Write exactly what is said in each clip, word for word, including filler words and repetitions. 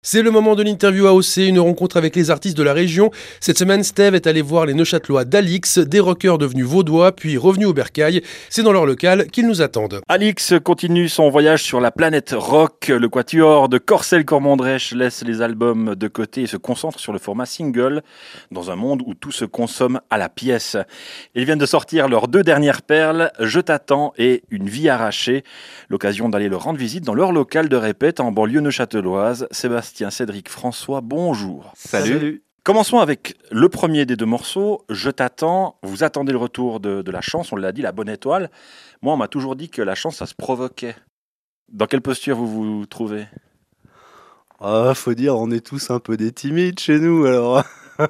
C'est le moment de l'interview A O C, une rencontre avec les artistes de la région. Cette semaine, Steve est allé voir les Neuchâtelois d'Alix, des rockers devenus vaudois, puis revenus au Bercail. C'est dans leur local qu'ils nous attendent. Alix continue son voyage sur la planète rock. Le quatuor de Corcelles-Cormandrèche laisse les albums de côté et se concentre sur le format single, dans un monde où tout se consomme à la pièce. Ils viennent de sortir leurs deux dernières perles, Je t'attends et Une vie arrachée. L'occasion d'aller leur rendre visite dans leur local de répète en banlieue neuchâteloise. Sébastien Tiens, Cédric, François, bonjour. Salut. Salut. Commençons avec le premier des deux morceaux, Je t'attends. Vous attendez le retour de, de la chance, on l'a dit, la bonne étoile. Moi, on m'a toujours dit que la chance, ça se provoquait. Dans quelle posture vous vous trouvez ? Ah, faut dire, on est tous un peu des timides chez nous, alors.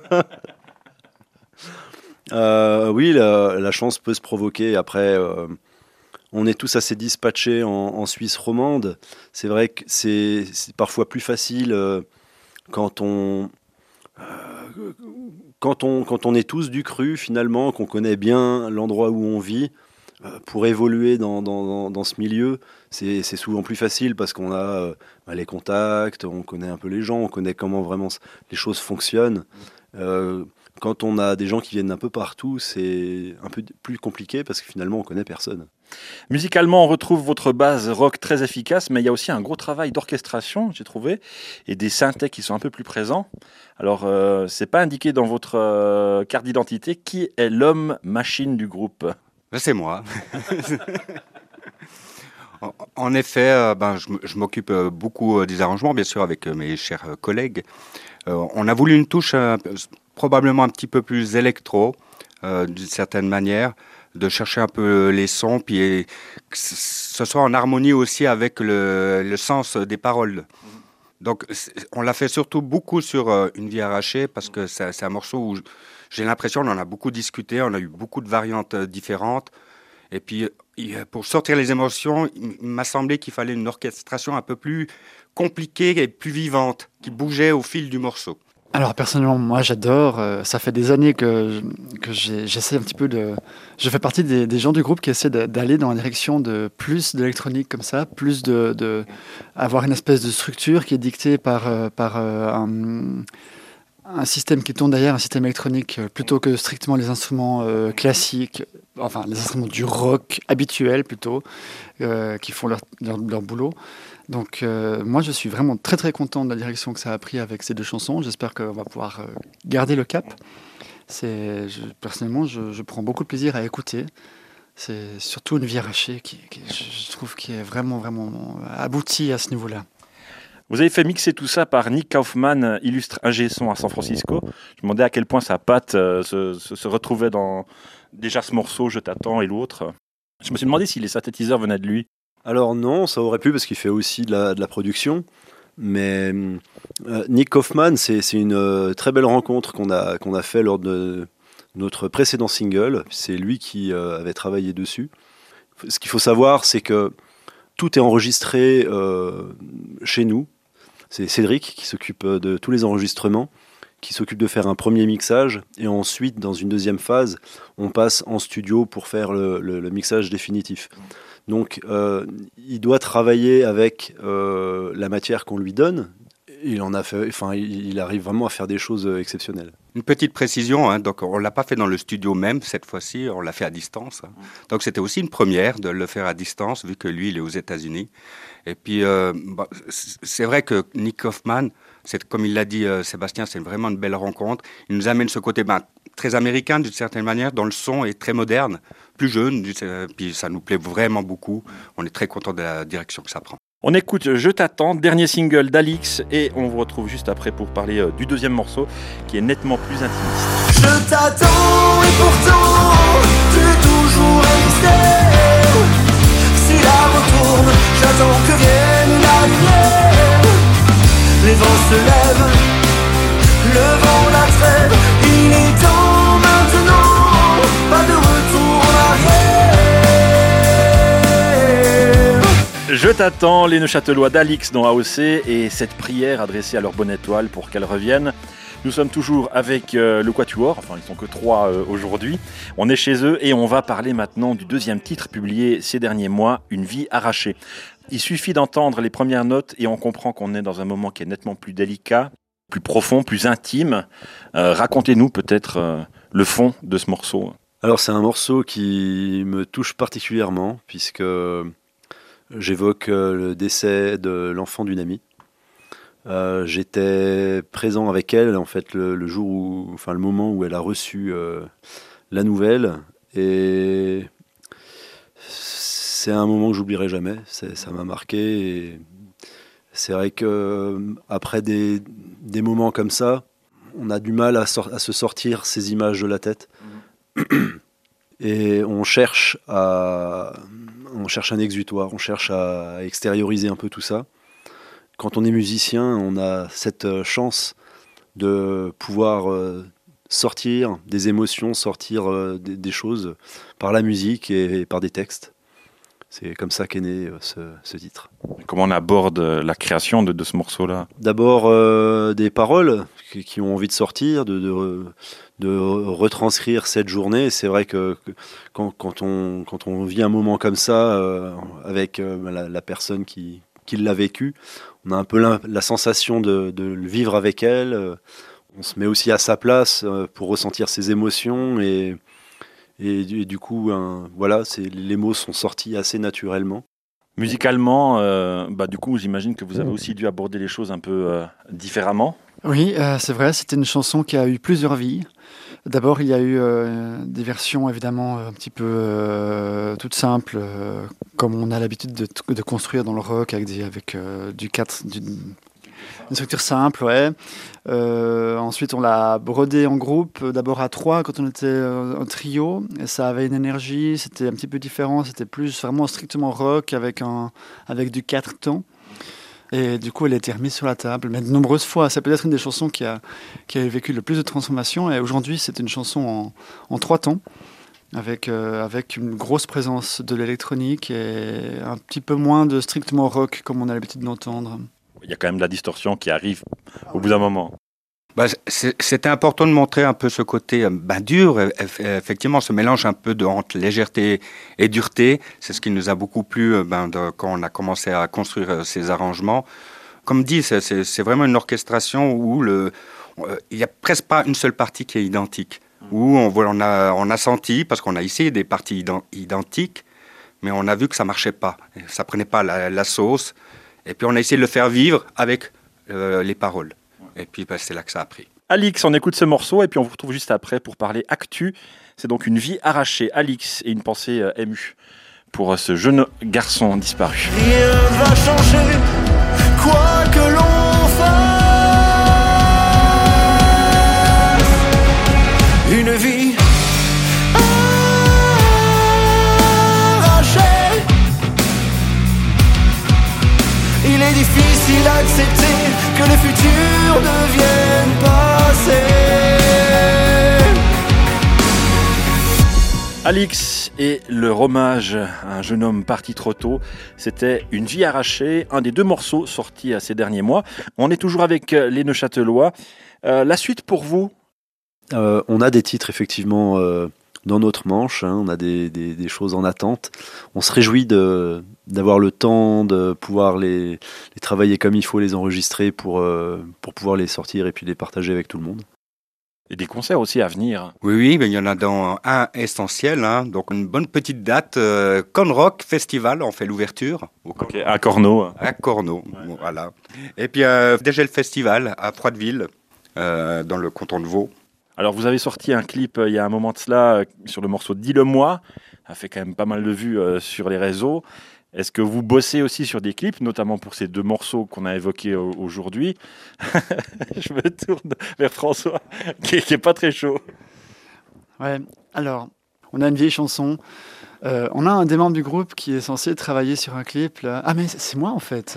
euh, oui, la, la chance peut se provoquer. Après, euh, on est tous assez dispatchés en, en Suisse romande. C'est vrai que c'est, c'est parfois plus facile euh, quand on, euh, quand on quand on est tous du cru finalement, qu'on connaît bien l'endroit où on vit. Euh, pour évoluer dans, dans, dans ce milieu, c'est, c'est souvent plus facile parce qu'on a euh, les contacts, on connaît un peu les gens, on connaît comment vraiment les choses fonctionnent. Euh, quand on a des gens qui viennent un peu partout, c'est un peu plus compliqué parce que finalement on connaît personne. Musicalement, on retrouve votre base rock très efficace, mais il y a aussi un gros travail d'orchestration, j'ai trouvé, et des synthés qui sont un peu plus présents. Alors, euh, c'est pas indiqué dans votre euh, carte d'identité. Qui est l'homme-machine du groupe ? C'est moi. En effet, euh, ben, je, je m'occupe beaucoup des arrangements, bien sûr, avec mes chers collègues. Euh, on a voulu une touche euh, probablement un petit peu plus électro, euh, d'une certaine manière, de chercher un peu les sons, puis que ce soit en harmonie aussi avec le, le sens des paroles. Donc, on l'a fait surtout beaucoup sur euh, Une vie arrachée, parce que c'est, c'est un morceau où j'ai l'impression qu'on en a beaucoup discuté, on a eu beaucoup de variantes différentes. Et puis, pour sortir les émotions, il m'a semblé qu'il fallait une orchestration un peu plus compliquée et plus vivante, qui bougeait au fil du morceau. Alors personnellement, moi j'adore, euh, ça fait des années que, que j'ai, j'essaie un petit peu de... Je fais partie des, des gens du groupe qui essaient de, d'aller dans la direction de plus d'électronique comme ça, plus de... de avoir une espèce de structure qui est dictée par, euh, par euh, un, un système qui tourne derrière, un système électronique, euh, plutôt que strictement les instruments euh, classiques, enfin les instruments du rock habituel plutôt, euh, qui font leur, leur, leur boulot. Donc euh, moi je suis vraiment très très content de la direction que ça a pris avec ces deux chansons. J'espère qu'on va pouvoir euh, garder le cap. C'est, je, personnellement je, je prends beaucoup de plaisir à écouter. C'est surtout Une vie arrachée qui, qui je trouve qui est vraiment vraiment aboutie à ce niveau-là. Vous avez fait mixer tout ça par Nick Kaufman, illustre ingé son à San Francisco. Je me demandais à quel point sa patte euh, se, se, se retrouvait dans déjà ce morceau Je t'attends et l'autre. Je me suis demandé si les synthétiseurs venaient de lui. Alors non, ça aurait pu parce qu'il fait aussi de la, de la production. Mais euh, Nick Kaufman, c'est, c'est une euh, très belle rencontre qu'on a, qu'on a fait lors de notre précédent single. C'est lui qui euh, avait travaillé dessus. Ce qu'il faut savoir, c'est que tout est enregistré euh, chez nous. C'est Cédric qui s'occupe de tous les enregistrements, qui s'occupe de faire un premier mixage. Et ensuite, dans une deuxième phase, on passe en studio pour faire le, le, le mixage définitif. Donc, euh, il doit travailler avec euh, la matière qu'on lui donne. Il en a fait, enfin, il arrive vraiment à faire des choses exceptionnelles. Une petite précision, hein, donc on l'a pas fait dans le studio même cette fois-ci, on l'a fait à distance. Hein. Donc c'était aussi une première de le faire à distance, vu que lui il est aux États-Unis. Et puis euh, bah, c'est vrai que Nick Kaufman, c'est comme il l'a dit euh, Sébastien, c'est vraiment une belle rencontre. Il nous amène ce côté ben, très américain d'une certaine manière, dont le son est très moderne, plus jeune, puis ça nous plaît vraiment beaucoup. On est très content de la direction que ça prend. On écoute Je t'attends, dernier single d'Alix, et on vous retrouve juste après pour parler euh, du deuxième morceau qui est nettement plus intimiste. Je t'attends et pourtant tu es toujours resté. Si la retourne, j'attends que vienne la lumière. Les vents se lèvent, le vent la trêve. Il est temps maintenant, pas de retour en arrière. Je t'attends, les Neuchâtelois d'Alix dans A O C, et cette prière adressée à leur bonne étoile pour qu'elle revienne. Nous sommes toujours avec euh, le Quatuor, enfin ils sont que trois euh, aujourd'hui. On est chez eux et on va parler maintenant du deuxième titre publié ces derniers mois, Une vie arrachée. Il suffit d'entendre les premières notes et on comprend qu'on est dans un moment qui est nettement plus délicat, plus profond, plus intime. Euh, racontez-nous peut-être euh, le fond de ce morceau. Alors c'est un morceau qui me touche particulièrement puisque j'évoque le décès de l'enfant d'une amie. Euh, j'étais présent avec elle en fait le, le jour où, enfin le moment où elle a reçu euh, la nouvelle et c'est un moment que j'oublierai jamais. C'est, ça m'a marqué et c'est vrai que après des, des moments comme ça, on a du mal à, sor- à se sortir ces images de la tête et on cherche à, on cherche un exutoire, on cherche à extérioriser un peu tout ça. Quand on est musicien, on a cette chance de pouvoir sortir des émotions, sortir des, des choses par la musique et, et par des textes. C'est comme ça qu'est né ce, ce titre. Comment on aborde la création de, de ce morceau-là ? D'abord euh, des paroles qui, qui ont envie de sortir, de, de, de retranscrire cette journée. C'est vrai que, que quand, quand, on, quand on vit un moment comme ça euh, avec euh, la, la personne qui, qui l'a vécu, on a un peu la, la sensation de, de le vivre avec elle. On se met aussi à sa place pour ressentir ses émotions et, et, et du coup, hein, voilà, c'est, les mots sont sortis assez naturellement. Musicalement, euh, bah, du coup, j'imagine que vous avez aussi dû aborder les choses un peu euh, différemment. Oui, euh, c'est vrai, c'était une chanson qui a eu plusieurs vies. D'abord, il y a eu euh, des versions évidemment un petit peu euh, toutes simples, euh, comme on a l'habitude de, de construire dans le rock avec, des, avec euh, du quatre, du, une structure simple, ouais. Euh, ensuite, on l'a brodé en groupe, d'abord à trois quand on était euh, un trio, et ça avait une énergie, c'était un petit peu différent, c'était plus vraiment strictement rock avec, un, avec du quatre temps. Et du coup, elle a été remise sur la table, mais de nombreuses fois. C'est peut-être une des chansons qui a, qui a vécu le plus de transformations. Et aujourd'hui, c'est une chanson en, en trois temps, avec, euh, avec une grosse présence de l'électronique et un petit peu moins de strictement rock, comme on a l'habitude d'entendre. Il y a quand même de la distorsion qui arrive au bout d'un moment. Bah, c'est, c'était important de montrer un peu ce côté ben, dur, effectivement, ce mélange un peu de, entre légèreté et dureté. C'est ce qui nous a beaucoup plu ben, de, quand on a commencé à construire ces arrangements. Comme dit, c'est, c'est, c'est vraiment une orchestration où le, euh, il n'y a presque pas une seule partie qui est identique. Où on, on, a, on a senti, parce qu'on a essayé des parties identiques, mais on a vu que ça ne marchait pas. Ça ne prenait pas la, la sauce. Et puis on a essayé de le faire vivre avec euh, les paroles. Et puis, bah, c'est là que ça a pris. Alix, on écoute ce morceau et puis on vous retrouve juste après pour parler actu. C'est donc Une vie arrachée. Alix et une pensée euh, émue pour euh, ce jeune garçon disparu. Rien ne va changer, quoi que l'on fasse. Une vie arrachée. Il est difficile d'accepter que le futur devienne passé. Alix et le hommage à un jeune homme parti trop tôt, c'était Une vie arrachée, un des deux morceaux sortis ces derniers mois. On est toujours avec les Neuchâtelois. Euh, la suite pour vous ? euh, On a des titres effectivement euh, dans notre manche, hein, on a des, des, des choses en attente. On se réjouit de, d'avoir le temps de pouvoir les, les travailler comme il faut, les enregistrer pour, euh, pour pouvoir les sortir et puis les partager avec tout le monde. Et des concerts aussi à venir. Oui, oui, mais il y en a dans un essentiel, hein, donc une bonne petite date, euh, Conrock Festival, on fait l'ouverture. Au Ok, à Corneau. À Corneau, bon, voilà. Et puis euh, déjà le festival à Froideville, euh, dans le canton de Vaud. Alors vous avez sorti un clip euh, il y a un moment de cela euh, sur le morceau Dis-le-moi. Ça fait quand même pas mal de vues euh, sur les réseaux. Est-ce que vous bossez aussi sur des clips, notamment pour ces deux morceaux qu'on a évoqués aujourd'hui ? Je me tourne vers François, qui n'est pas très chaud. Ouais, alors, on a une vieille chanson. Euh, on a un des membres du groupe qui est censé travailler sur un clip. Là. Ah, mais c'est moi, en fait.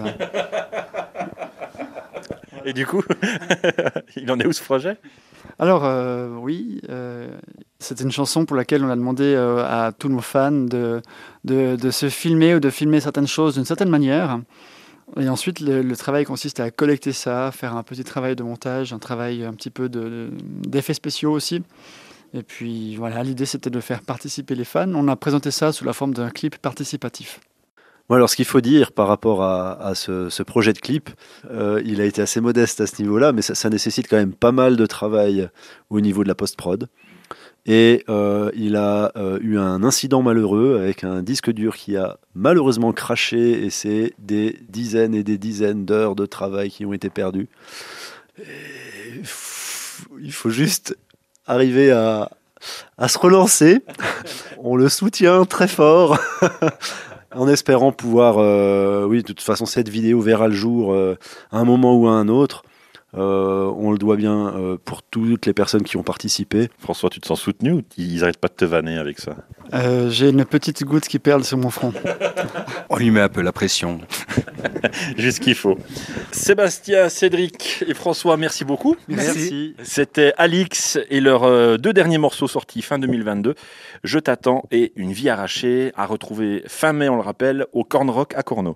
Et du coup, il en est où ce projet ? Alors, euh, oui, euh, c'est une chanson pour laquelle on a demandé euh, à tous nos fans de, de, de se filmer ou de filmer certaines choses d'une certaine manière. Et ensuite, le, le travail consiste à collecter ça, faire un petit travail de montage, un travail un petit peu de, de, d'effets spéciaux aussi. Et puis voilà, l'idée c'était de faire participer les fans. On a présenté ça sous la forme d'un clip participatif. Bon, alors ce qu'il faut dire par rapport à, à ce, ce projet de clip, euh, il a été assez modeste à ce niveau-là, mais ça, ça nécessite quand même pas mal de travail au niveau de la post-prod. Et euh, il a euh, eu un incident malheureux avec un disque dur qui a malheureusement craché, et c'est des dizaines et des dizaines d'heures de travail qui ont été perdues. Et il faut juste arriver à, à se relancer. On le soutient très fort. En espérant pouvoir, euh, oui, de toute façon, cette vidéo verra le jour euh, à un moment ou à un autre. Euh, on le doit bien euh, pour toutes les personnes qui ont participé. François, tu te sens soutenu ou ils n'arrêtent pas de te vanner avec ça? euh, J'ai une petite goutte qui perle sur mon front. On lui met un peu la pression. Juste ce qu'il faut. Sébastien, Cédric et François, merci beaucoup. Merci. C'était Alix et leurs euh, deux derniers morceaux sortis fin deux mille vingt-deux, Je t'attends et Une vie arrachée, à retrouver fin mai, on le rappelle, au Corn Rock à Cournot.